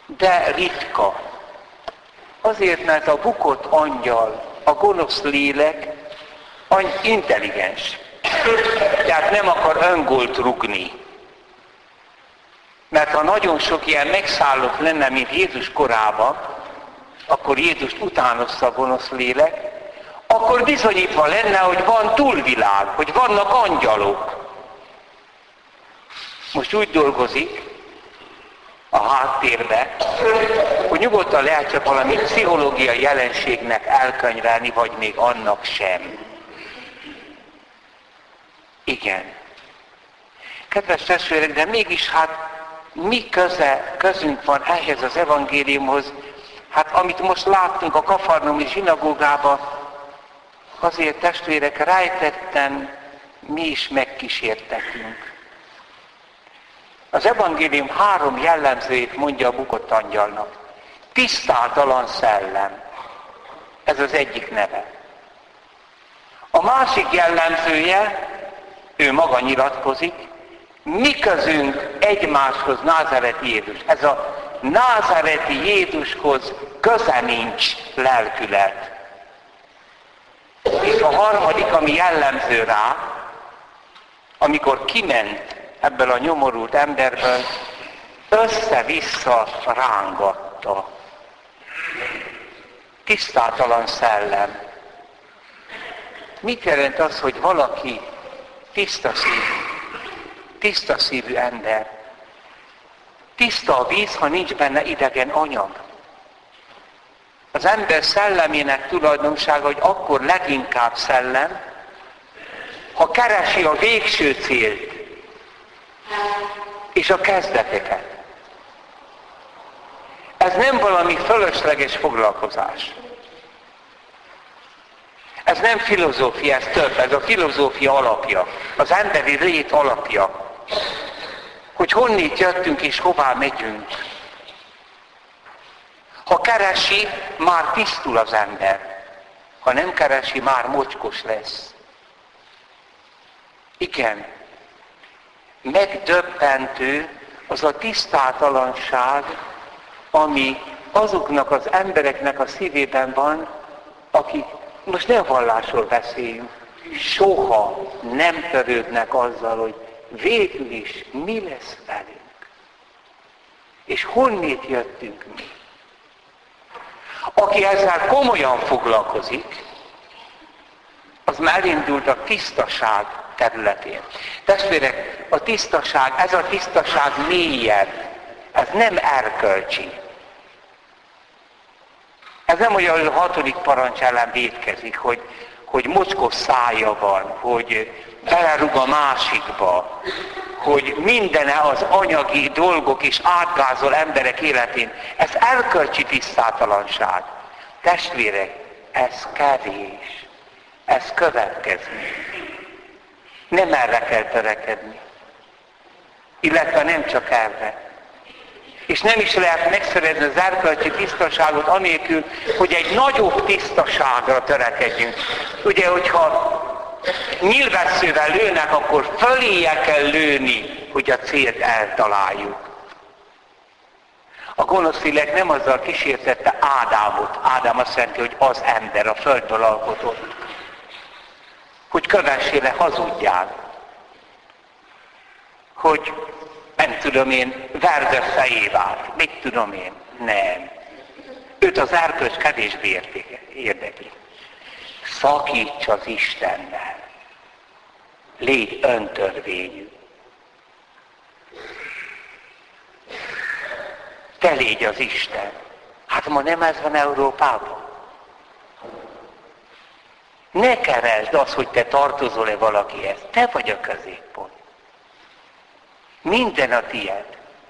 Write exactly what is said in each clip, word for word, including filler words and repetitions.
de ritka. Azért, mert a bukott angyal, a gonosz lélek intelligens. Tehát nem akar öngolt rugni. Mert ha nagyon sok ilyen megszállott lenne, mint Jézus korában, akkor Jézust utánozta a gonosz lélek, akkor bizonyítva lenne, hogy van túlvilág, hogy vannak angyalok. Most úgy dolgozik a háttérbe, hogy nyugodtan lehet csak valami pszichológiai jelenségnek elkönyvelni, vagy még annak sem. Igen. Kedves testvérek, de mégis hát mi köze, közünk van ehhez az evangéliumhoz, hát amit most láttunk a kafarnaumi zsinagógában, azért testvérek rejtetten mi is megkísértetünk. Az evangélium három jellemzőjét mondja a bukott angyalnak. Tisztátalan szellem. Ez az egyik neve. A másik jellemzője, ő maga nyilatkozik, mi közünk egymáshoz názáreti Jézus. Ez a názáreti Jézushoz köze nincs lelkület. És a harmadik, ami jellemző rá, amikor kiment ebből a nyomorult emberből, össze-vissza rángatta. Tisztátalan szellem. Mit jelent az, hogy valaki tiszta szívű? Tiszta szívű ember. Tiszta a víz, ha nincs benne idegen anyag. Az ember szellemének tulajdonsága, hogy akkor leginkább szellem, ha keresi a végső célt és a kezdeteket. Ez nem valami fölösleges foglalkozás. Ez nem filozófia, ez több, ez a filozófia alapja, az emberi lét alapja. Hogy honnét jöttünk és hová megyünk. Ha keresi, már tisztul az ember. Ha nem keresi, már mocskos lesz. Igen, megdöbbentő az a tisztátalanság, ami azoknak az embereknek a szívében van, akik, most nem vallásról beszéljünk, soha nem törődnek azzal, hogy végül is mi lesz velünk. És honnét jöttünk mi? Aki ezzel komolyan foglalkozik, az már elindult a tisztaság területén. Testvérek, a tisztaság, ez a tisztaság mélyebb, ez nem erkölcsi. Ez nem olyan, hogy a hatodik parancs ellen vétkezik, hogy, hogy mocskos szája van, hogy belerúg a másikba, hogy mindene az anyagi dolgok is átgázol emberek életén. Ez erkölcsi tisztátalanság. Testvérek, ez kevés. Ez következmény. Nem erre kell törekedni. Illetve nem csak erre. És nem is lehet megszerezni az erkölcsi tisztaságot anélkül, hogy egy nagyobb tisztaságra törekedjünk. Ugye, hogyha nyílvesszővel lőnek, akkor föléje kell lőni, hogy a célt eltaláljuk. A gonosz lélek nem azzal kísértette Ádámot. Ádám azt jelenti, hogy az ember, a földből alkotott. Hogy kövessél-e, hazudjál. Hogy nem tudom én, verd össze Évát. Mit tudom én? Nem. Őt az erkölcs kevésbé érdekli. Szakíts az Istennel. Légy öntörvényű. Te légy az Isten. Hát ma nem ez van Európában. Ne keresd azt, hogy te tartozol-e valakihez. Te vagy a középpont. Minden a tiéd.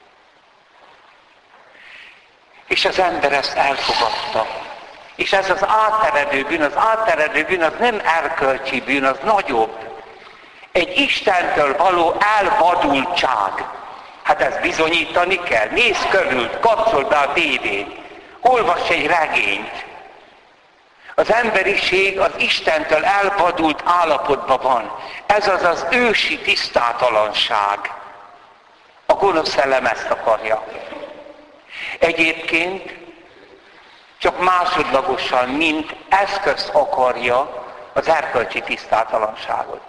És az ember ezt elfogadta. És ez az átteredő bűn, az átteredő bűn az nem erkölcsi bűn, az nagyobb. Egy Istentől való elvadultság. Hát ezt bizonyítani kell. Nézz körül, kapcsold be a tévét, olvass egy regényt. Az emberiség az Istentől elvadult állapotban van. Ez az az ősi tisztátalanság. A gonosz szellem ezt akarja. Egyébként csak másodlagosan, mint eszközt akarja az erkölcsi tisztátalanságot.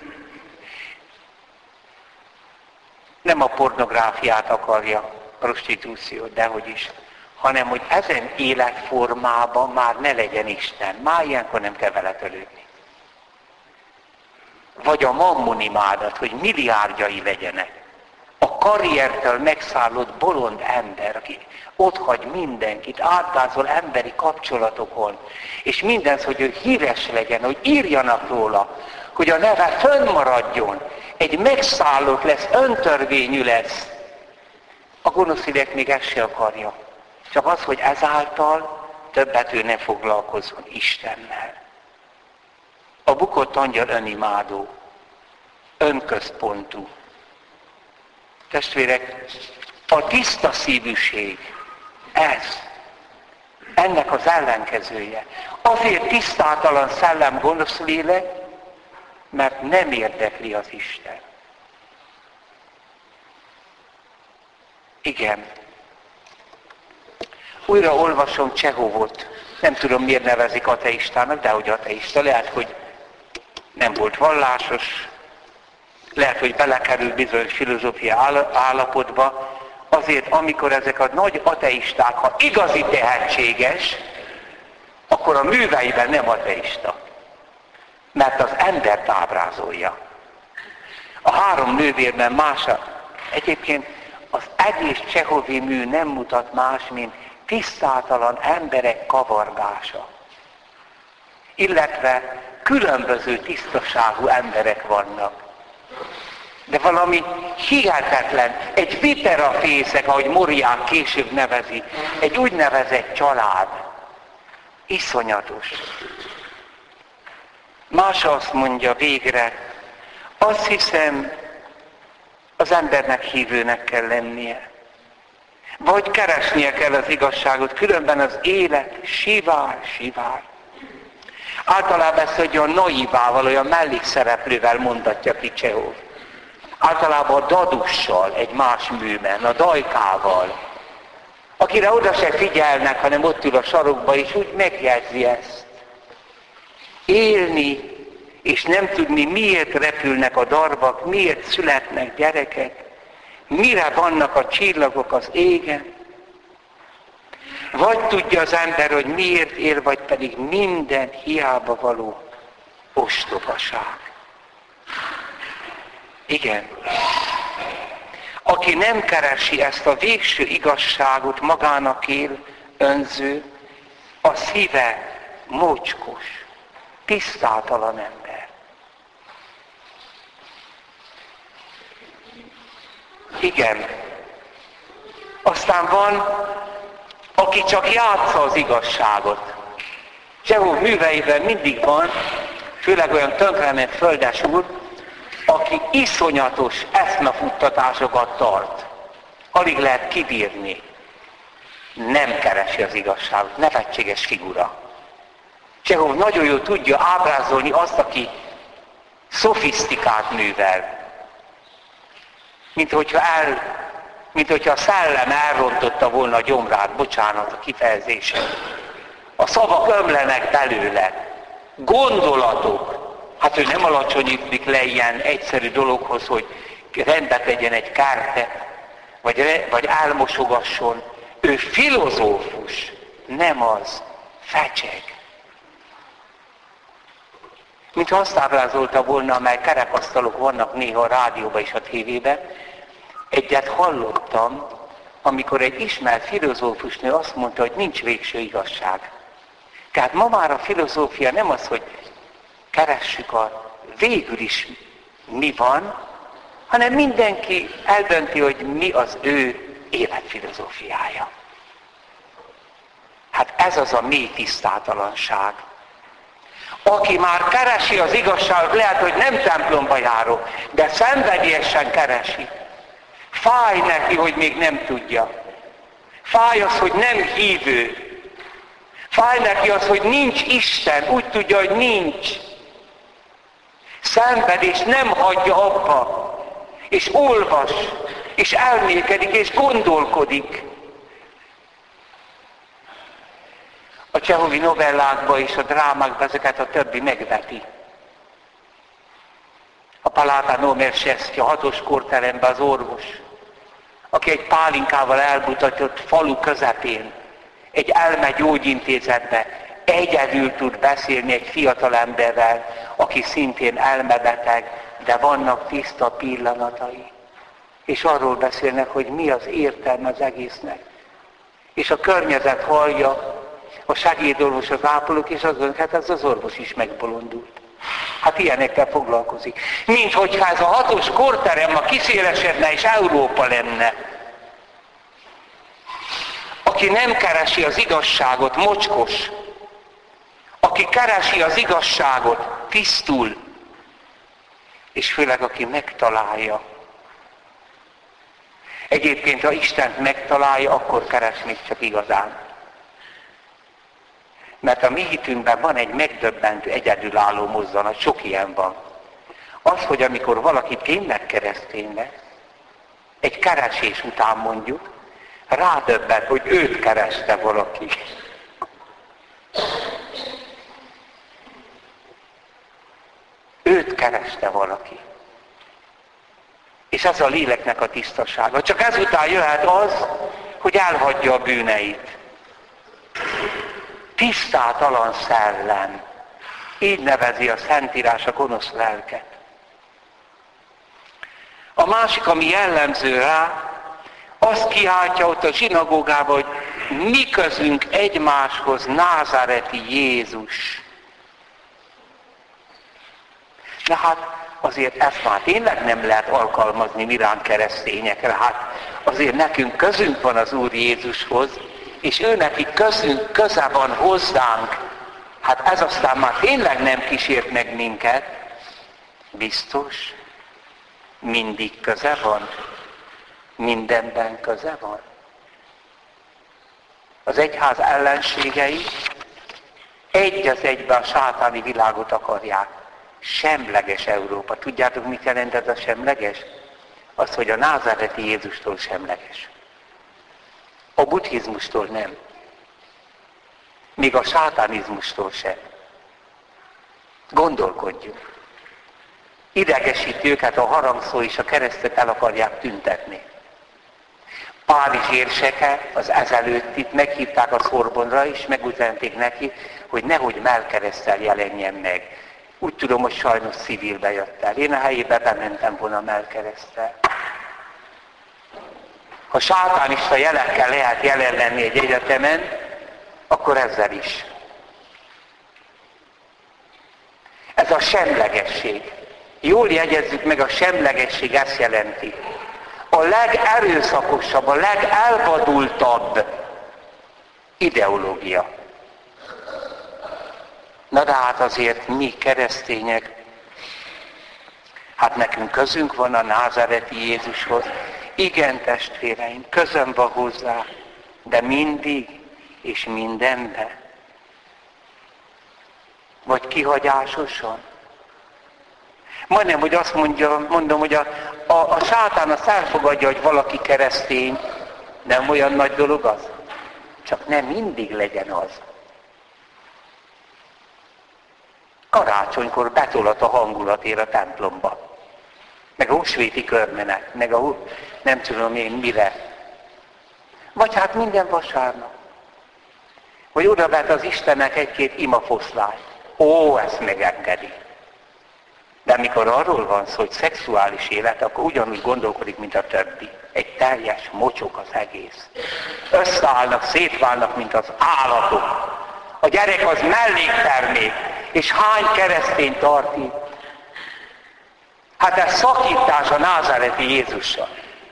Nem a pornográfiát akarja, a prostitúciót, dehogy is, hanem hogy ezen életformában már ne legyen Isten. Már ilyenkor nem kell vele törődni. Vagy a mammonimádat, hogy milliárdjai legyenek. A karriertől megszállott bolond ember, aki otthagy mindenkit, átgázol emberi kapcsolatokon, és mindez, hogy ő híres legyen, hogy írjanak róla, hogy a neve fönnmaradjon, egy megszállott lesz, öntörvényű lesz. A gonosz ideg még ezt se akarja. Csak az, hogy ezáltal többet ő ne foglalkozzon Istennel. A bukott angyal önimádó, önközpontú. Testvérek, a tiszta szívűség, ez, ennek az ellenkezője. Azért tisztátalan szellem, gonosz lélek, mert nem érdekli az Isten. Igen. Újra olvasom Csehovot. Nem tudom, miért nevezik ateistának, de hogy ateista. Lehet, hogy nem volt vallásos, lehet, hogy belekerül bizonyos filozófia állapotba, azért, amikor ezek a nagy ateisták, ha igazi tehetséges, akkor a műveiben nem ateista. Mert az embert ábrázolja. A három nővérben más, egyébként az egész csehovi mű nem mutat más, mint tisztátalan emberek kavargása. Illetve különböző tisztaságú emberek vannak. De valami hihetetlen, egy viperafészek, ahogy Morián később nevezi, egy úgynevezett család. Iszonyatos. Más azt mondja végre, azt hiszem, az embernek hívőnek kell lennie. Vagy keresnie kell az igazságot, különben az élet sivár, sivár. Általában ezt egy olyan naivával, olyan mellékszereplővel mondatja ki Csehov. Általában a dadussal, egy más műben, a dajkával, akire oda se figyelnek, hanem ott ül a sarokba, és úgy megjegyzi ezt. Élni, és nem tudni, miért repülnek a darvak, miért születnek gyerekek, mire vannak a csillagok az égen. Vagy tudja az ember, hogy miért él, vagy pedig minden hiába való ostobaság. Igen. Aki nem keresi ezt a végső igazságot, magának él, önző, a szíve mocskos, tisztátalan ember. Igen. Aztán van, aki csak játsza az igazságot. Csehov műveiben mindig van, főleg olyan tönkrement földes úr, aki iszonyatos eszmefuttatásokat tart. Alig lehet kibírni. Nem keresi az igazságot. Nevetséges figura. Csehov nagyon jól tudja ábrázolni azt, aki szofisztikát művel. Mint hogyha, el, mint hogyha a szellem elrontotta volna a gyomrát, bocsánat a kifejezésen. A szavak ömlenek belőle. Gondolatok. Hát ő nem alacsonyítik le ilyen egyszerű dologhoz, hogy rendbe tegyen egy kártyát, vagy, vagy elmosogasson. Ő filozófus, nem az, fecseg. Mintha azt ábrázolta volna, amely kerekasztalok vannak néha a rádióban és a tévében, egyet hallottam, amikor egy ismert filozófusnő azt mondta, hogy nincs végső igazság. Tehát ma már a filozófia nem az, hogy keressük a végül is mi van, hanem mindenki eldönti, hogy mi az ő életfilozófiája. Hát ez az a mély tisztátalanság. Aki már keresi az igazságot, lehet, hogy nem templomba járó, de szenvedélyesen keresi. Fáj neki, hogy még nem tudja. Fáj az, hogy nem hívő. Fáj neki az, hogy nincs Isten, úgy tudja, hogy nincs. Szenved és nem hagyja abba. És olvas, és elmélkedik, és gondolkodik. A Csehovi novellákban és a drámákban ezeket a többi megveti. A Palata Nomerszeszty, a hatos korteremben az orvos, aki egy pálinkával elmutatott falu közepén, egy elmegyógyintézetbe egyedül tud beszélni egy fiatal emberrel, aki szintén elmebeteg, de vannak tiszta pillanatai. És arról beszélnek, hogy mi az értelme az egésznek. És a környezet hallja, a segédorvos, az ápolók, és azt mondják, hát ez az orvos is megbolondult. Hát ilyenekkel foglalkozik. Mint hogyha ez a hatos korterem ma kiszélesedne és Európa lenne. Aki nem keresi az igazságot, mocskos. Aki keresi az igazságot, tisztul. És főleg aki megtalálja. Egyébként, ha Istent megtalálja, akkor keres még csak igazán. Mert a mi hitünkben van egy megdöbbentő, egyedülálló mozzanat, sok ilyen van. Az, hogy amikor valaki tényleg keresztény lesz, egy keresés után mondjuk, rádöbbent, hogy őt kereste valaki. Őt kereste valaki. És ez a léleknek a tisztasága. Csak ezután jöhet az, hogy elhagyja a bűneit. Tisztátalan szellem. Így nevezi a Szentírás a gonosz lelket. A másik, ami jellemző rá, azt kiáltja ott a zsinagógában, hogy mi közünk egymáshoz názáreti Jézus. Na hát azért ezt már tényleg nem lehet alkalmazni miránk keresztényekre. Hát azért nekünk közünk van az Úr Jézushoz, és ő neki közünk, köze van hozzánk. Hát ez aztán már tényleg nem kísért meg minket. Biztos? Mindig köze van? Mindenben köze van? Az egyház ellenségei egy az egyben a sátáni világot akarják. Semleges Európa. Tudjátok, mit jelent ez a semleges? Az, hogy a názáreti Jézustól semleges. A buddhizmustól nem. Még a sátánizmustól sem. Gondolkodjunk. Idegesíti őket a harangszó és a keresztet el akarják tüntetni. Párizs érseke az ezelőtt itt meghívták a Szorbonra, és megüzenték neki, hogy nehogy mellkereszttel jelenjen meg. Úgy tudom, hogy sajnos civilbe jött el. Én a helyébe bementem volna mellkereszttel. Ha sátánista jelekkel lehet jelen lenni egy egyetemen, akkor ezzel is. Ez a semlegesség. Jól jegyezzük meg, a semlegesség ezt jelenti. A legerőszakosabb, a legelvadultabb ideológia. Na de hát azért mi keresztények, hát nekünk közünk van a názáreti Jézushoz. Igen, testvéreim, közöm van hozzá, de mindig és mindenben. Vagy kihagyásosan. Majdnem, hogy azt mondja, mondom, hogy a, a, a sátán azt elfogadja, hogy valaki keresztény, nem olyan nagy dolog az. Csak nem mindig legyen az. Karácsonykor betolat a hangulatért a templomba. Meg a húsvéti körmenet, meg a nem tudom én mire. Vagy hát minden vasárnap. Vagy oda vet az Istennek egy-két imafoszlányt. Ó, ezt megengedi. De amikor arról van szó, hogy szexuális élet, akkor ugyanúgy gondolkodik, mint a többi. Egy teljes mocsok az egész. Összeállnak, szétválnak, mint az állatok. A gyerek az melléktermék. És hány keresztény tart itt? Hát ez szakítás a názáreti Jézussal.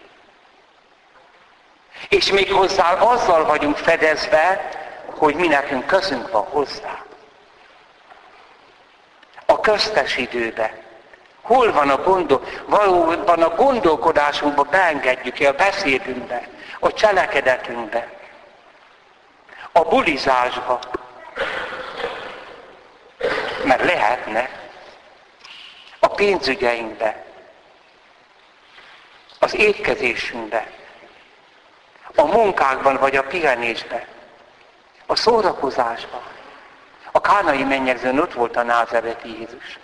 És még hozzá azzal vagyunk fedezve, hogy mi nekünk közünk van hozzá. A köztes időben. Hol van a gondol... Valóban a gondolkodásunkba beengedjük el, a beszédünkbe, a cselekedetünkbe, a bulizásba. Mert lehetne a pénzügyeinkbe, az étkezésünkbe, a munkákban vagy a pihenésbe. A szórakozásban. A kánai mennyegzőn ott volt a názáreti Jézus.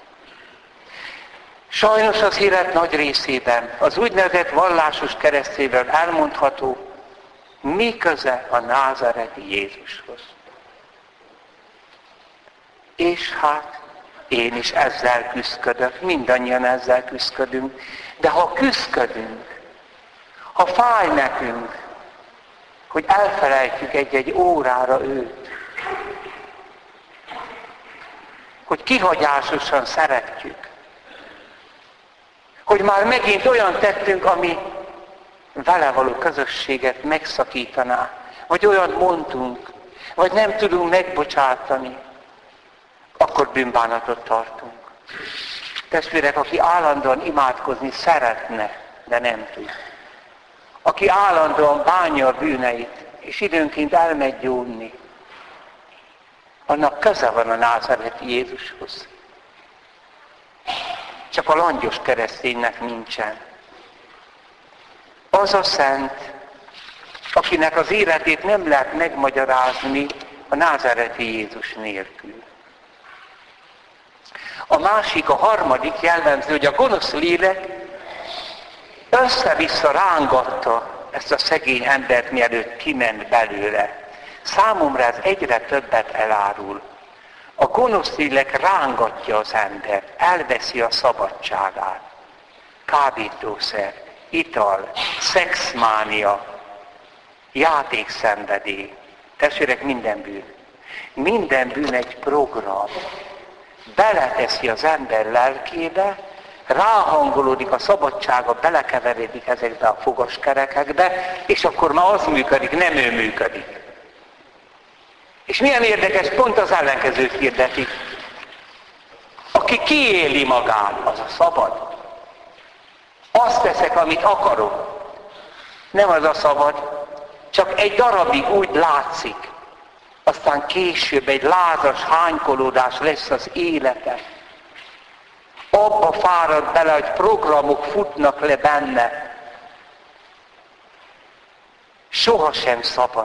Sajnos az élet nagy részében az úgynevezett vallásos keresztényről elmondható, mi köze a názáreti Jézushoz. És hát én is ezzel küszködök, mindannyian ezzel küszködünk, de ha küszködünk, ha fáj nekünk, hogy elfelejtjük egy-egy órára őt, hogy kihagyásosan szeretjük, hogy már megint olyan tettünk, ami vele való közösséget megszakítaná, vagy olyan mondtunk, vagy nem tudunk megbocsátani, akkor bűnbánatot tartunk. Testvérek, aki állandóan imádkozni szeretne, de nem tud. Aki állandóan bánja a bűneit, és időnként elmegy gyónni, annak köze van a názáreti Jézushoz. Csak a langyos kereszténynek nincsen. Az a szent, akinek az életét nem lehet megmagyarázni a názáreti Jézus nélkül. A másik, a harmadik jellemző, hogy a gonosz lélek össze-vissza rángatta ezt a szegény embert, mielőtt kiment belőle. Számomra ez egyre többet elárul. A gonosz lélek rángatja az embert, elveszi a szabadságát. Kábítószer, ital, szexmánia, játékszenvedély. Testvérek, minden bűn. Minden bűn egy program. Beleteszi az ember lelkébe, ráhangolódik a szabadsága, belekeveredik ezekbe a fogaskerekekbe, és akkor már az működik, nem ő működik. És milyen érdekes, pont az ellenkezőt hirdetik. Aki kiéli magát, az a szabad. Azt teszek, amit akarok. Nem az a szabad, csak egy darabig úgy látszik. Aztán később egy lázas hánykolódás lesz az élete. Abba fárad bele, hogy programok futnak le benne. Sohasem szabad.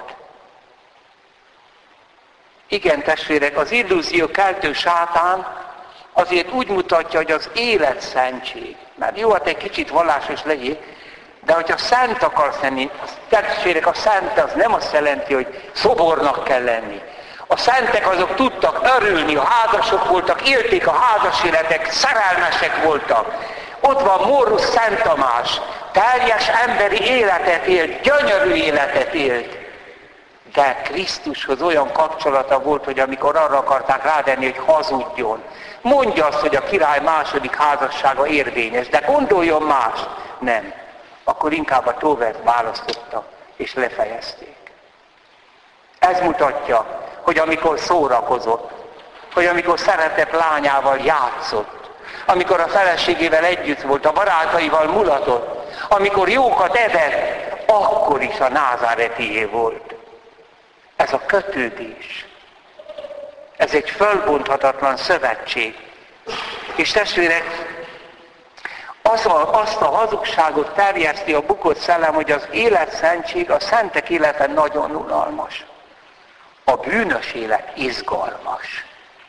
Igen, testvérek, az illúzió keltő sátán azért úgy mutatja, hogy az élet szentség. Mert jó, hát egy kicsit vallásos legyél, de hogyha szent akarsz lenni, testvérek, a szent az nem azt jelenti, hogy szobornak kell lenni. A szentek azok tudtak örülni, a házasok voltak, élték a házas életek, szerelmesek voltak. Ott van Mórusz Szent Tamás, teljes emberi életet élt, gyönyörű életet élt. De Krisztushoz olyan kapcsolata volt, hogy amikor arra akarták rávenni, hogy hazudjon, mondja azt, hogy a király második házassága érvényes, de gondoljon más. Nem. Akkor inkább a tóvert választotta, és lefejezték. Ez mutatja, hogy amikor szórakozott, hogy amikor szeretett lányával játszott, amikor a feleségével együtt volt, a barátaival mulatott, amikor jókat evett, akkor is a názáretié volt. Ez a kötődés. Ez egy fölbonthatatlan szövetség. És testvérek, az a, azt a hazugságot terjeszti a bukott szellem, hogy az életszentség, a szentek élete nagyon unalmas. A bűnös élet izgalmas.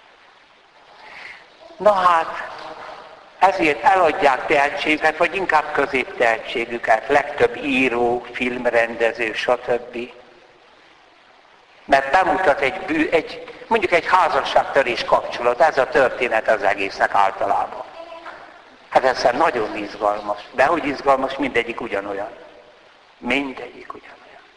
Na hát, ezért eladják tehetségüket, vagy inkább középtehetségüket, legtöbb író, filmrendező, stb. Mert bemutat egy, bű, egy mondjuk egy házasságtörés kapcsolat, ez a történet az egésznek általában. Hát ez nagyon izgalmas. De hogy izgalmas, mindegyik ugyanolyan. Mindegyik ugyanolyan.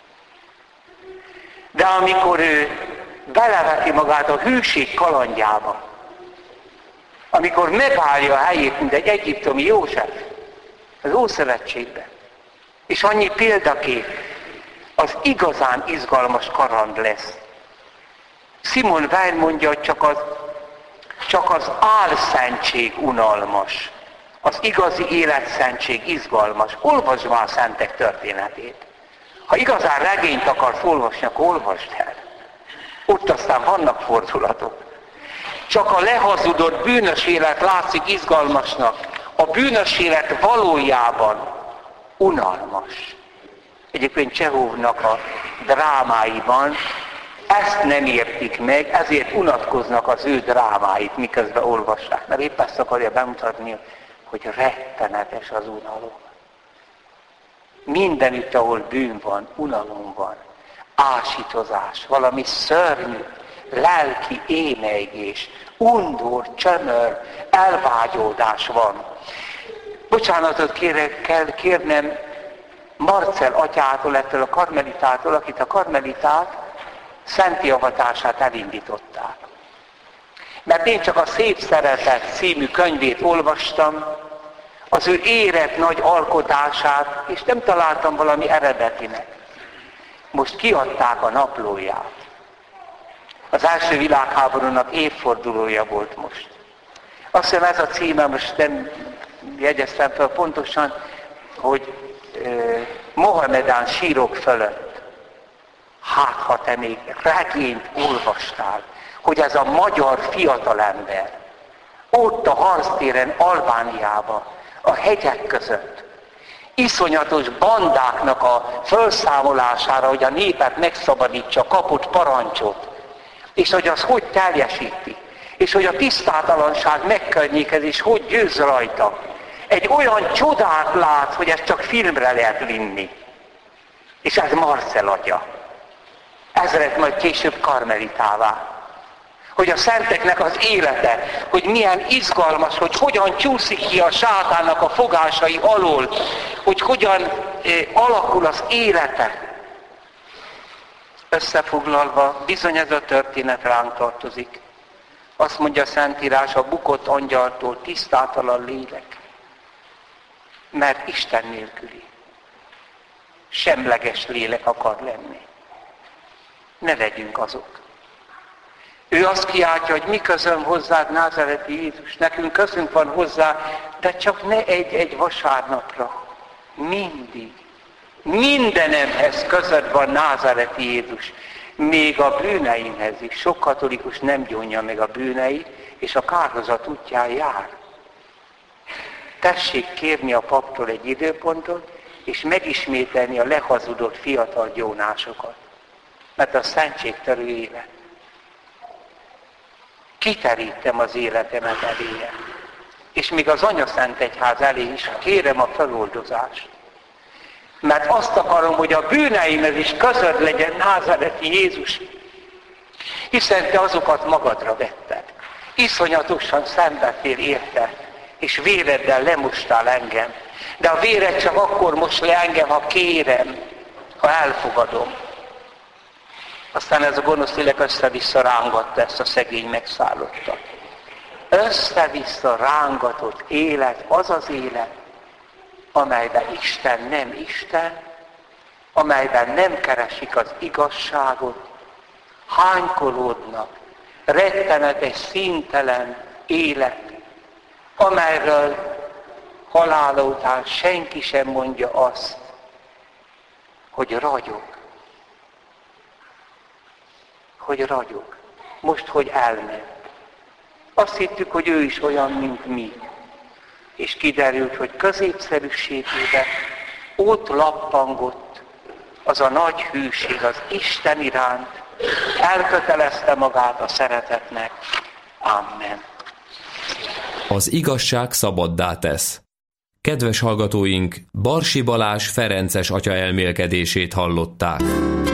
De amikor ő beleveti magát a hűség kalandjába, amikor megállja a helyét, mint egy egyiptomi József, az Ószövetségben, és annyi példakép, az igazán izgalmas kaland lesz. Simon Weil mondja, hogy csak az, csak az álszentség unalmas. Az igazi életszentség izgalmas. Olvasd már a szentek történetét. Ha igazán regényt akarsz olvasni, akkor olvasd el. Ott aztán vannak fordulatok. Csak a lehazudott bűnös élet látszik izgalmasnak. A bűnös élet valójában unalmas. Egyébként Csehovnak a drámáiban ezt nem értik meg, ezért unatkoznak az ő drámáit, miközben olvassák. Mert épp ezt akarja bemutatni, hogy rettenetes az unalom. Mindenütt, ahol bűn van, unalom van, ásítozás, valami szörnyű, lelki émelygés, undor, csömör, elvágyódás van. Bocsánatot kérek, kell kérnem Marcell atyától, ettől a karmelitától, akit a karmelitát szenti avatását elindították. Mert én csak a Szép Szeretet című könyvét olvastam, az ő érett nagy alkotását, és nem találtam valami eredetinek. Most kiadták a naplóját. Az első világháborúnak évfordulója volt most. Azt hiszem ez a címe, most nem jegyeztem fel pontosan, hogy eh, Mohamedán sírok fölött. Hát, ha te még regényt olvastál, hogy ez a magyar fiatalember ott a harctéren Albániában, a hegyek között, iszonyatos bandáknak a felszámolására, hogy a népet megszabadítsa, kapott parancsot, és hogy az hogy teljesíti, és hogy a tisztátalanság megkörnyékez, és hogy győz rajta. Egy olyan csodát lát, hogy ezt csak filmre lehet vinni. És ez Marcell atya. Ez lett majd később karmelitává. Hogy a szenteknek az élete, hogy milyen izgalmas, hogy hogyan csúszik ki a sátának a fogásai alól, hogy hogyan eh, alakul az élete. Összefoglalva, bizony ez a történet ránk tartozik. Azt mondja a Szentírás, a bukott angyaltól tisztátalan lélek. Mert Isten nélküli. Semleges lélek akar lenni. Ne legyünk azok. Ő azt kiáltja, hogy mi közöm hozzád, názareti Jézus, nekünk közünk van hozzá, de csak ne egy-egy vasárnapra. Mindig. Mindenemhez között van názareti Jézus. Még a bűneimhez is. Sok katolikus nem gyónja meg a bűneit, és a kárhozat útján jár. Tessék kérni a paptól egy időpontot, és megismételni a lehazudott fiatal gyónásokat. Mert a szentségtörő élet. Kiterítem az életemet eléje. És még az Anyaszent Egyház elé is kérem a feloldozást. Mert azt akarom, hogy a bűneimhez is közöd legyen názareti Jézus. Hiszen te azokat magadra vetted. Iszonyatosan szenvedtél érte, és véreddel lemostál engem. De a véred csak akkor most le engem, ha kérem, ha elfogadom. Aztán ez a gonosz lélek össze-vissza rángatta ezt a szegény megszállottat. Össze-vissza rángatott élet, az az élet, amelyben Isten nem Isten, amelyben nem keresik az igazságot, hánykolódnak, rettenetes, színtelen élet, amelyről halála után senki sem mondja azt, hogy ragyog. Hogy ragyog. Most, hogy elment. Azt hittük, hogy ő is olyan, mint mi. És kiderült, hogy középszerűségében ott lappangott az a nagy hűség az Isten iránt, elkötelezte magát a szeretetnek. Amen. Az igazság szabaddá tesz. Kedves hallgatóink, Barsi Balázs ferences atya elmélkedését hallották.